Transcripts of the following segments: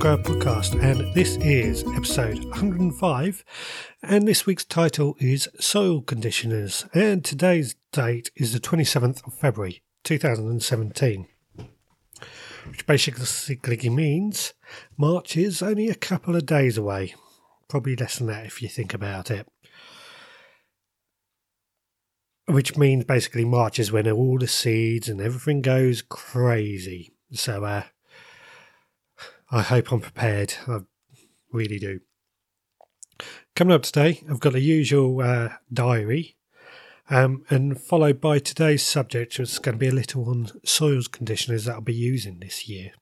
Grower Podcast, and this is episode 105, and this week's title is Soil Conditioners, and today's date is the 27th of February 2017, which basically means March is only a couple of days away, probably less than that if you think about it. Which means basically March is when all the seeds and everything goes crazy. So I hope I'm prepared. I really do. Coming up today, I've got the usual diary, and followed by today's subject, which is going to be a little on soils conditioners that I'll be using this year.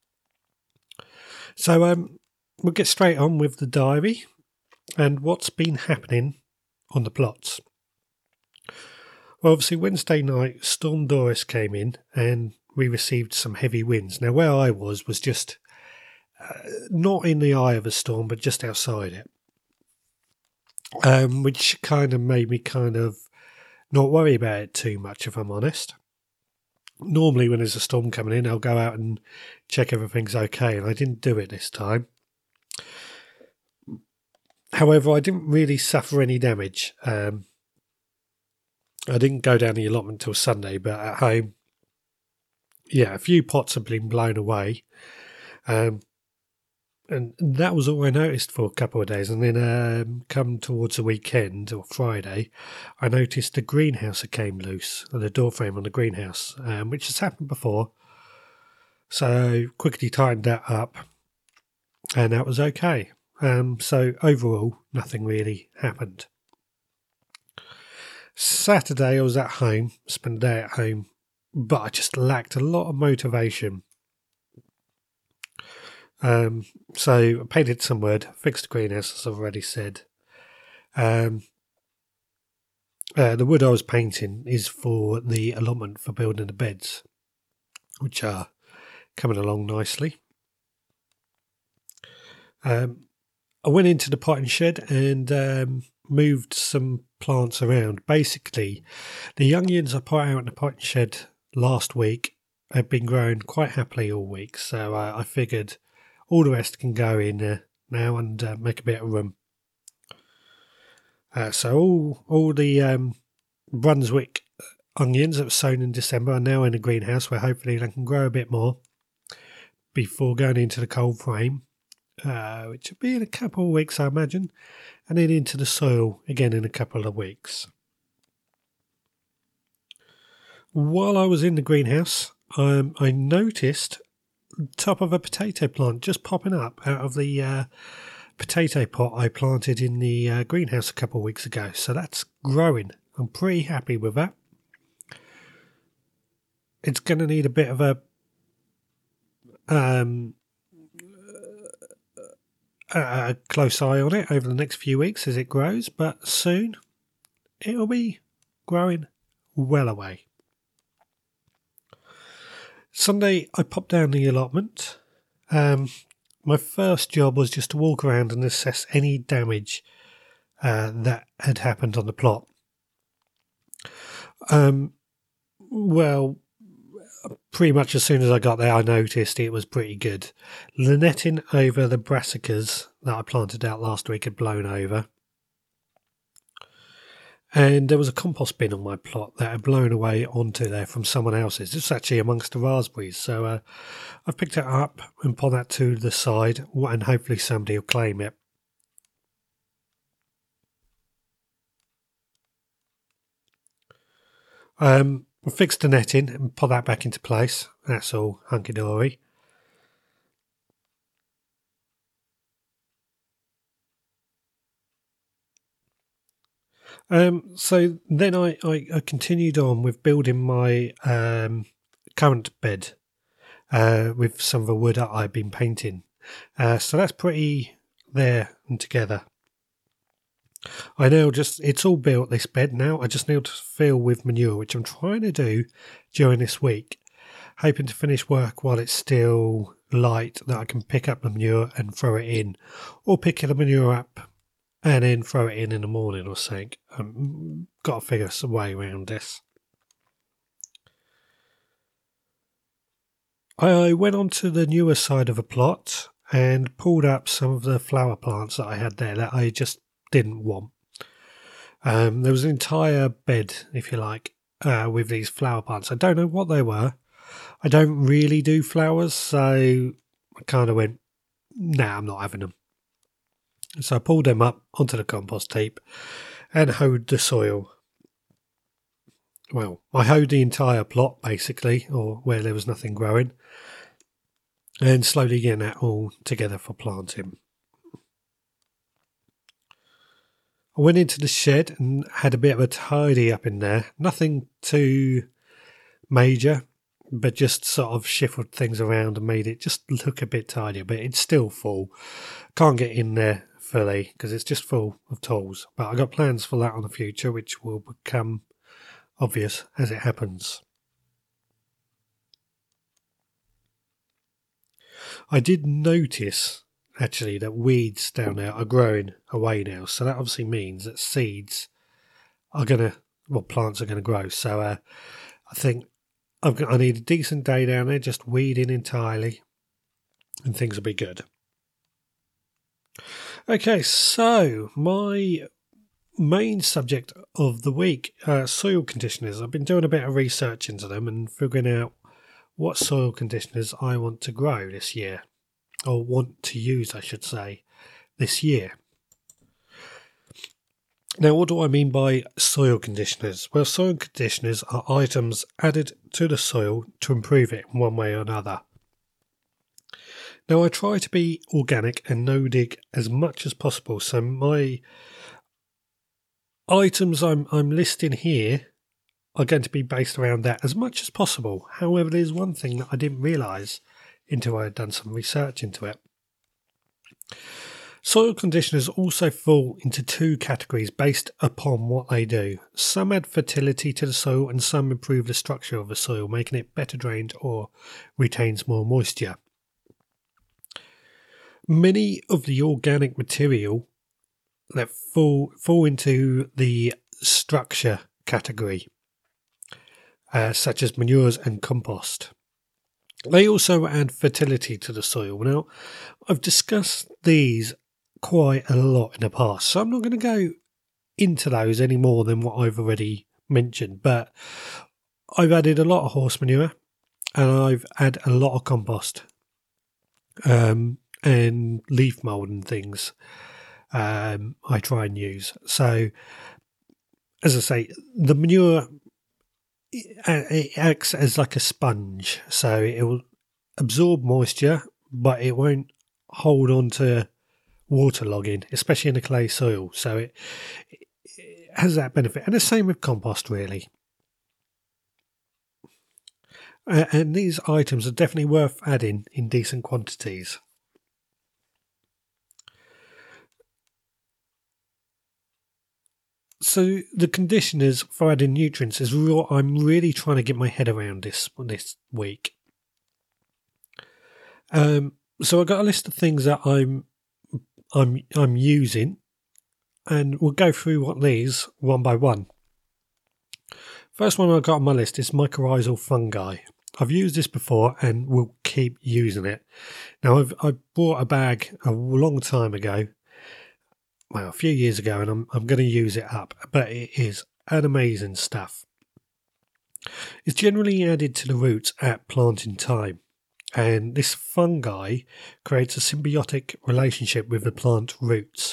So we'll get straight on with the diary and what's been happening on the plots. Well, obviously Wednesday night, Storm Doris came in and we received some heavy winds. Now, where I was just not in the eye of a storm, but just outside it, which kind of made me not worry about it too much, if I'm honest. Normally, when there's a storm coming in, I'll go out and check everything's okay, and I didn't do it this time. However, I didn't really suffer any damage. I didn't go down the allotment till Sunday, but at home, a few pots have been blown away. And that was all I noticed for a couple of days. And then come towards the weekend, or Friday, I noticed the greenhouse came loose, the door frame on the greenhouse, which has happened before. So quickly tightened that up, and that was okay. So overall, nothing really happened. Saturday I was at home, spent the day at home, but I just lacked a lot of motivation. So I painted some wood, fixed the greenhouse, as I've already said. The wood I was painting is for the allotment for building the beds, which are coming along nicely. I went into the potting shed and moved some plants around. Basically, the youngins I put out in the potting shed last week have been growing quite happily all week, so I figured all the rest can go in now and make a bit of room. So all the Brunswick onions that were sown in December are now in the greenhouse, where hopefully they can grow a bit more before going into the cold frame, which will be in a couple of weeks, I imagine, and then into the soil again in a couple of weeks. While I was in the greenhouse, I noticed the top of a potato plant just popping up out of the potato pot I planted in the greenhouse a couple of weeks ago. So that's growing. I'm pretty happy with that. It's going to need a bit of a close eye on it over the next few weeks as it grows, but soon it'll be growing well away. Sunday, I popped down the allotment. My first job was just to walk around and assess any damage that had happened on the plot. Well, pretty much as soon as I got there, I noticed it was pretty good. The netting over the brassicas that I planted out last week had blown over. And there was a compost bin on my plot that had blown away onto there from someone else's. It's actually amongst the raspberries. So I've picked it up and put that to the side, and hopefully somebody will claim it. I fixed the netting and put that back into place. That's all hunky-dory. So then I continued on with building my currant bed with some of the wood that I've been painting. So that's pretty there and together. It's all built, this bed now. I just need to fill with manure, which I'm trying to do during this week, hoping to finish work while it's still light, that I can pick up the manure and throw it in, or pick the manure up and then throw it in the morning or something. Got to figure some way around this. I went on to the newer side of a plot and pulled up some of the flower plants that I had there that I just didn't want. There was an entire bed, if you like, with these flower plants. I don't know what they were. I don't really do flowers, so I kind of went, nah, I'm not having them. So I pulled them up onto the compost heap and hoed the soil. Well, I hoed the entire plot, basically, or where there was nothing growing, and slowly getting that all together for planting. I went into the shed and had a bit of a tidy up in there. Nothing too major, but just sort of shifted things around and made it just look a bit tidier, but it's still full. Can't get in there fully because it's just full of tools. But I got plans for that on the future, which will become obvious as it happens. I did notice actually that weeds down there are growing away now, so that obviously means that seeds are plants are gonna grow. So I think I need a decent day down there, just weeding entirely, and things will be good. Okay, so my main subject of the week, soil conditioners. I've been doing a bit of research into them and figuring out what soil conditioners I want to grow this year, or want to use, I should say, this year. Now, what do I mean by soil conditioners? Well, soil conditioners are items added to the soil to improve it in one way or another. Now, I try to be organic and no-dig as much as possible, so my items I'm listing here are going to be based around that as much as possible. However, there's one thing that I didn't realise until I had done some research into it. Soil conditioners also fall into two categories based upon what they do. Some add fertility to the soil and some improve the structure of the soil, making it better drained or retains more moisture. Many of the organic material that fall into the structure category, such as manures and compost. They also add fertility to the soil. Now, I've discussed these quite a lot in the past, so I'm not going to go into those any more than what I've already mentioned, but I've added a lot of horse manure and I've added a lot of compost and leaf mould and things I try and use. So, as I say, the manure, it acts as like a sponge, so it will absorb moisture, but it won't hold on to waterlogging, especially in a clay soil. So it has that benefit, and the same with compost, really. And these items are definitely worth adding in decent quantities. So the conditioners for adding nutrients is what I'm really trying to get my head around this week. So I got a list of things that I'm using, and we'll go through what these one by one. First one I've got on my list is mycorrhizal fungi. I've used this before and will keep using it. Now I bought a bag a long time ago. Well, a few years ago, and I'm going to use it up, but it is an amazing stuff. It's generally added to the roots at planting time, and this fungi creates a symbiotic relationship with the plant roots.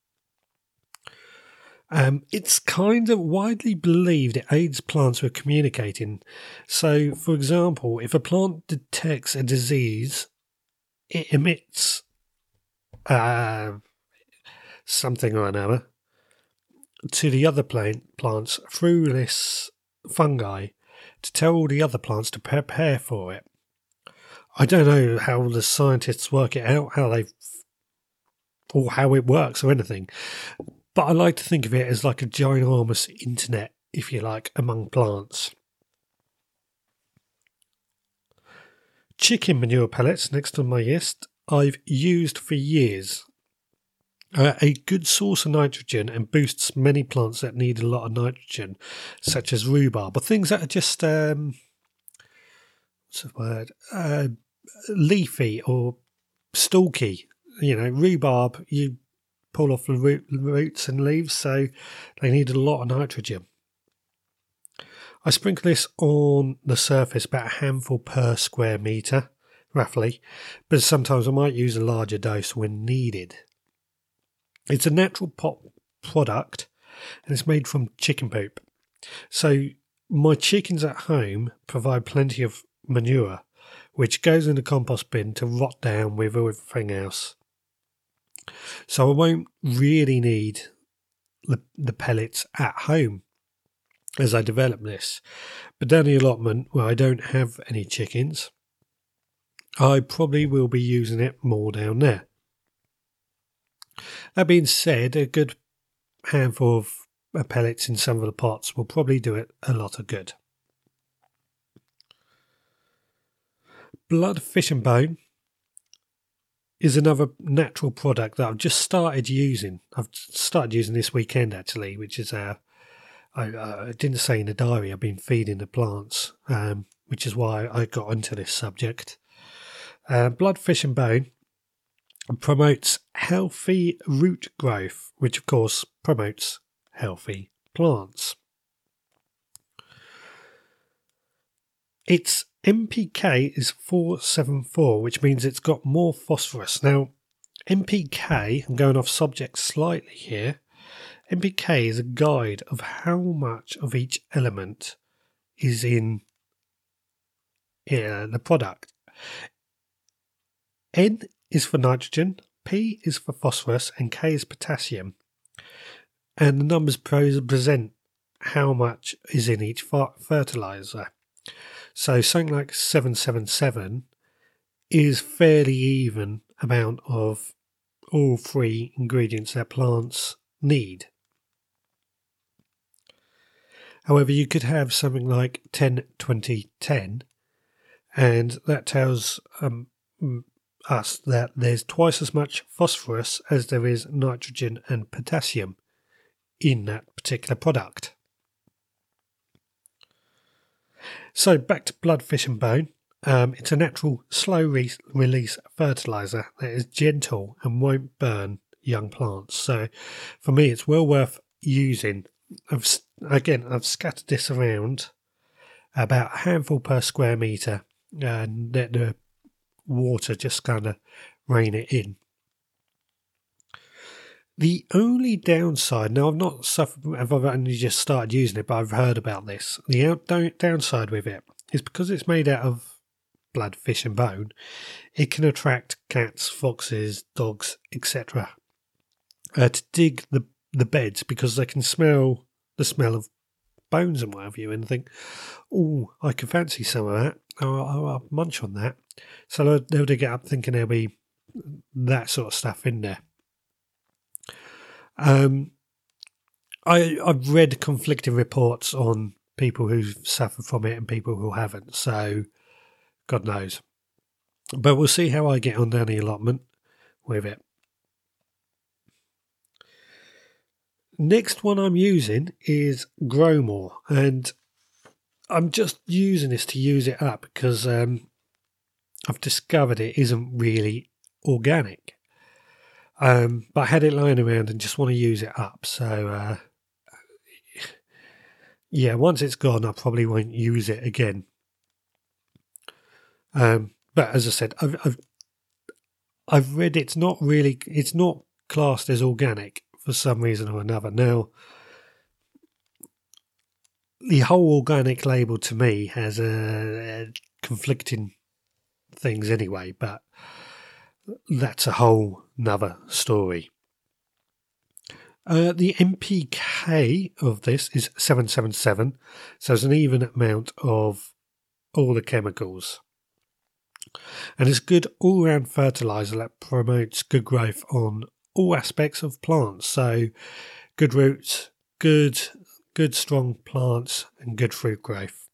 It's kind of widely believed it aids plants with communicating. So, for example, if a plant detects a disease, it emits something or another to the other plants through this fungi to tell all the other plants to prepare for it. I don't know how the scientists work it out, how it works or anything, but I like to think of it as like a ginormous internet, if you like, among plants. Chicken manure pellets, next on my list, I've used for years. A good source of nitrogen and boosts many plants that need a lot of nitrogen, such as rhubarb, or things that are just what's the word? Leafy or stalky. Rhubarb, you pull off the roots and leaves, so they need a lot of nitrogen. I sprinkle this on the surface, about a handful per square metre, roughly, but sometimes I might use a larger dose when needed. It's a natural pot product and it's made from chicken poop. So my chickens at home provide plenty of manure, which goes in the compost bin to rot down with everything else. So I won't really need the pellets at home as I develop this. But down the allotment where I don't have any chickens, I probably will be using it more down there. That being said, a good handful of pellets in some of the pots will probably do it a lot of good. Blood, fish and bone is another natural product that I've just started using. I've started using this weekend actually, which is I didn't say in the diary I've been feeding the plants, which is why I got into this subject. Blood, fish and bone promotes healthy root growth, which of course promotes healthy plants. Its NPK is 474, which means it's got more phosphorus. Now, NPK, I'm going off subject slightly here, NPK is a guide of how much of each element is in the product. N is for nitrogen, P is for phosphorus, and K is potassium. And the numbers present how much is in each fertiliser. So something like 777 is fairly even amount of all three ingredients that plants need. However, you could have something like 10, 20, 10, and that tells us that there's twice as much phosphorus as there is nitrogen and potassium in that particular product. So back to blood, fish and bone. It's a natural slow release fertiliser that is gentle and won't burn young plants. So for me, it's well worth using. I've scattered this around about a handful per square metre and let the water just kind of rain it in. The only downside, now I've only just started using it, but I've heard about this. The downside with it is because it's made out of blood, fish and bone, it can attract cats, foxes, dogs, etc. To dig the beds because they can smell the smell of bones and what have you and think, oh, I can fancy some of that. I'll munch on that. So they'll dig it up thinking there'll be that sort of stuff in there. I've read conflicting reports on people who've suffered from it and people who haven't, so God knows. But we'll see how I get on down the allotment with it. Next one I'm using is Grow More, and I'm just using this to use it up because I've discovered it isn't really organic. But I had it lying around and just want to use it up. So, once it's gone, I probably won't use it again. But as I said, I've read it's not classed as organic for some reason or another. Now, the whole organic label to me has conflicting things anyway, but that's a whole nother story. The NPK of this is 777, so it's an even amount of all the chemicals. And it's a good all-round fertiliser that promotes good growth on all aspects of plants. So good roots, good strong plants, and good fruit growth.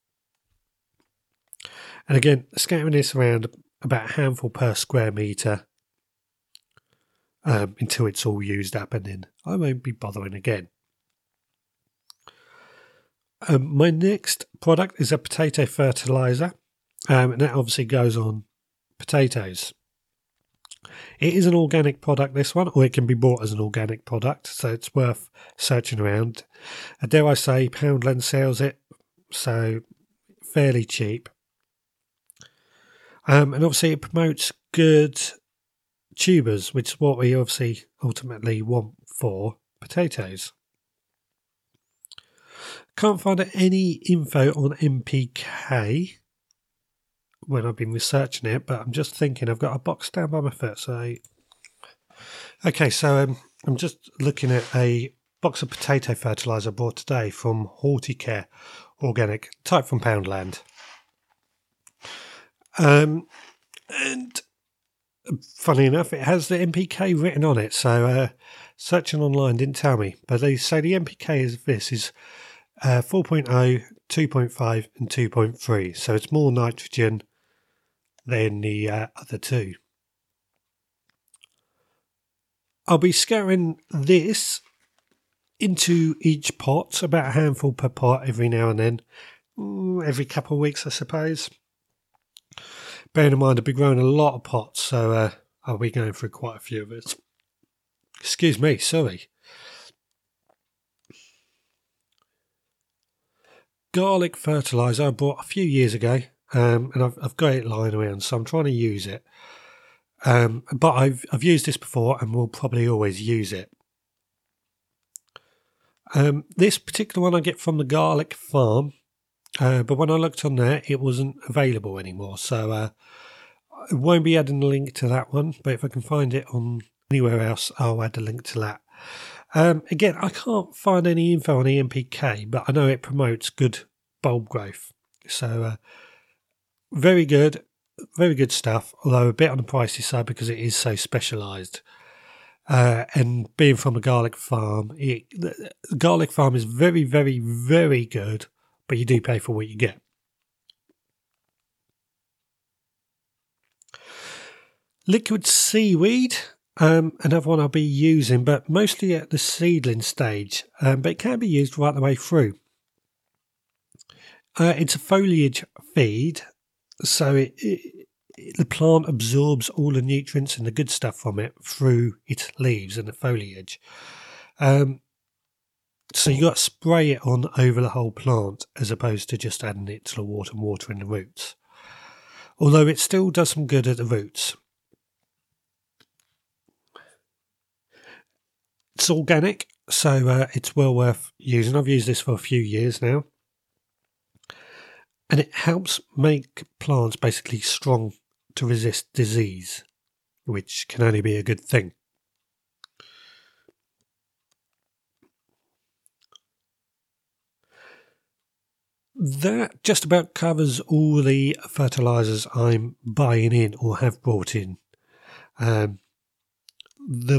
And again, scattering this around about a handful per square metre until it's all used up, and then I won't be bothering again. My next product is a potato fertiliser, and that obviously goes on potatoes. It is an organic product, this one, or it can be bought as an organic product, so it's worth searching around. Dare I say, Poundland sells it, so fairly cheap. And obviously it promotes good tubers, which is what we obviously ultimately want for potatoes. Can't find any info on NPK when I've been researching it, but I'm just thinking I've got a box down by my foot. So, okay, so I'm just looking at a box of potato fertiliser bought today from Horticare Organic, type from Poundland. And funny enough, it has the NPK written on it, so searching online didn't tell me. But they say the NPK is 4.0, 2.5 and 2.3, so it's more nitrogen than the other two. I'll be scattering this into each pot, about a handful per pot every now and then, every couple of weeks I suppose. Bearing in mind I've been growing a lot of pots, so I'll be going through quite a few of it. Excuse me, sorry. Garlic fertiliser I bought a few years ago, and I've got it lying around, so I'm trying to use it. But I've used this before and will probably always use it. This particular one I get from the Garlic Farm, but when I looked on there, it wasn't available anymore. So I won't be adding a link to that one, but if I can find it on anywhere else, I'll add a link to that. Again, I can't find any info on NPK, but I know it promotes good bulb growth. So very good stuff, although a bit on the pricey side because it is so specialised. And being from a garlic farm, the garlic farm is very, very, very good, but you do pay for what you get. Liquid seaweed, another one I'll be using, but mostly at the seedling stage, but it can be used right the way through. It's a foliage feed, so the plant absorbs all the nutrients and the good stuff from it through its leaves and the foliage. So you got to spray it on over the whole plant as opposed to just adding it to the water and watering the roots. Although it still does some good at the roots. It's organic, so it's well worth using. I've used this for a few years now. And it helps make plants basically strong to resist disease, which can only be a good thing. That just about covers all the fertilisers I'm buying in or have brought in. The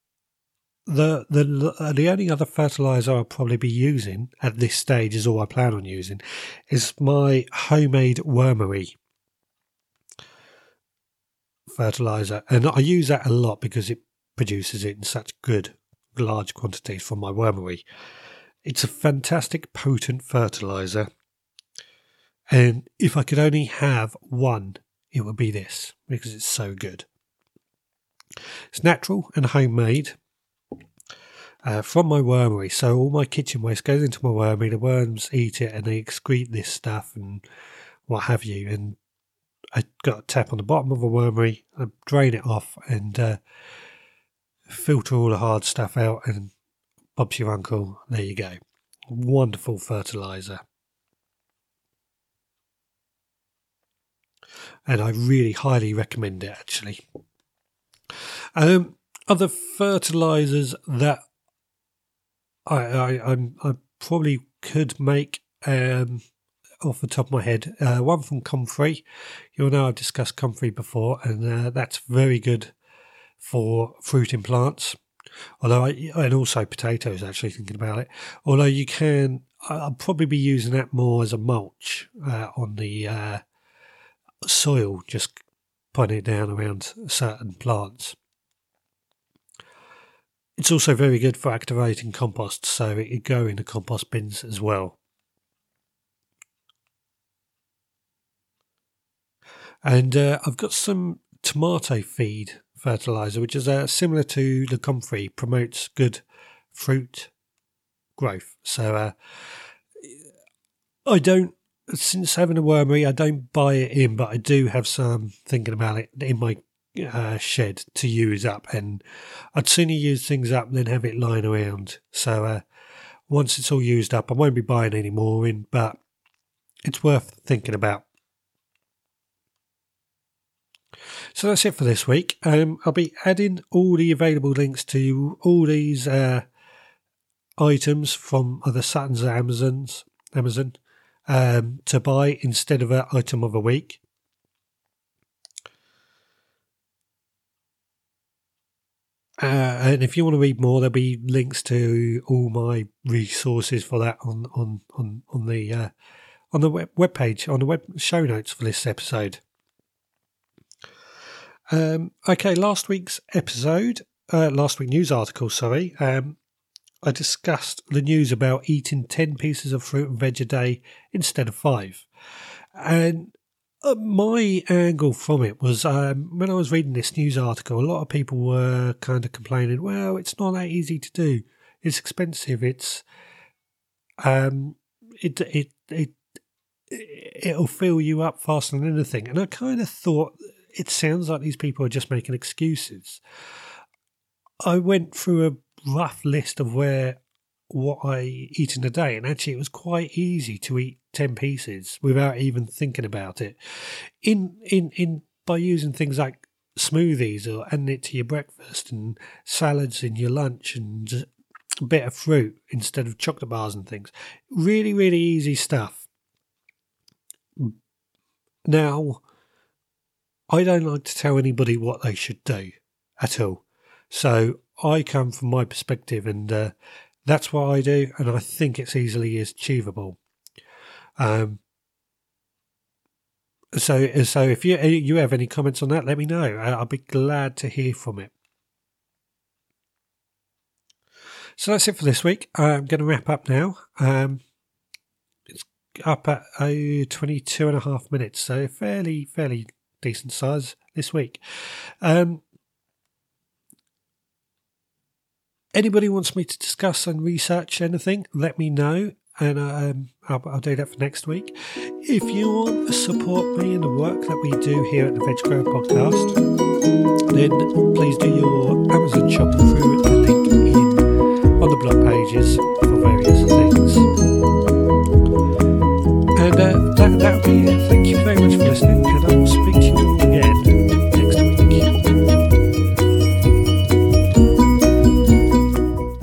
only other fertiliser I'll probably be using at this stage, is all I plan on using, is my homemade wormery fertiliser, and I use that a lot because it produces it in such good large quantities from my wormery. It's a fantastic potent fertiliser, and if I could only have one, it would be this, because it's so good. It's natural and homemade. From my wormery, so all my kitchen waste goes into my wormery, the worms eat it and they excrete this stuff and what have you, and I got a tap on the bottom of a wormery, I drain it off and filter all the hard stuff out, and Bob's your uncle, there you go. Wonderful fertiliser. And I really highly recommend it, actually. Other fertilisers that I probably could make off the top of my head. One from Comfrey. You'll know I've discussed Comfrey before, and that's very good for fruiting plants. And also potatoes, actually, thinking about it. Although you can, I'll probably be using that more as a mulch on the soil, just putting it down around certain plants. It's also very good for activating compost, so it could go in the compost bins as well. And I've got some tomato feed fertilizer, which is similar to the comfrey, promotes good fruit growth. So I don't, since having a wormery, I don't buy it in, but I do have some thinking about it in my shed to use up, and I'd sooner use things up than have it lying around. So once it's all used up, I won't be buying any more in, but it's worth thinking about. So that's it for this week. I'll be adding all the available links to all these items from either Sutton's or Amazon to buy instead of an item of a week. And if you want to read more, there'll be links to all my resources for that on the web page, on the web show notes for this episode. Okay, last week's news article, I discussed the news about eating 10 pieces of fruit and veg a day instead of 5. And my angle from it was when I was reading this news article, a lot of people were kind of complaining, well, it's not that easy to do. It's expensive. It's it'll fill you up faster than anything. And I kind of thought, it sounds like these people are just making excuses. I went through a rough list of what I eat in a day, and actually it was quite easy to eat 10 pieces without even thinking about it. By using things like smoothies or adding it to your breakfast and salads in your lunch and just a bit of fruit instead of chocolate bars and things. Really, really easy stuff. Now, I don't like to tell anybody what they should do at all. So I come from my perspective, and that's what I do, and I think it's easily achievable. So if you have any comments on that, let me know. I'll be glad to hear from it. So that's it for this week. I'm going to wrap up now. It's up at 22 and a half minutes, so fairly decent size this week. Anybody wants me to discuss and research anything, let me know, and I'll do that for next week. If you want to support me in the work that we do here at the Veg Grower Podcast, then please do your Amazon shopping through the link on the blog pages.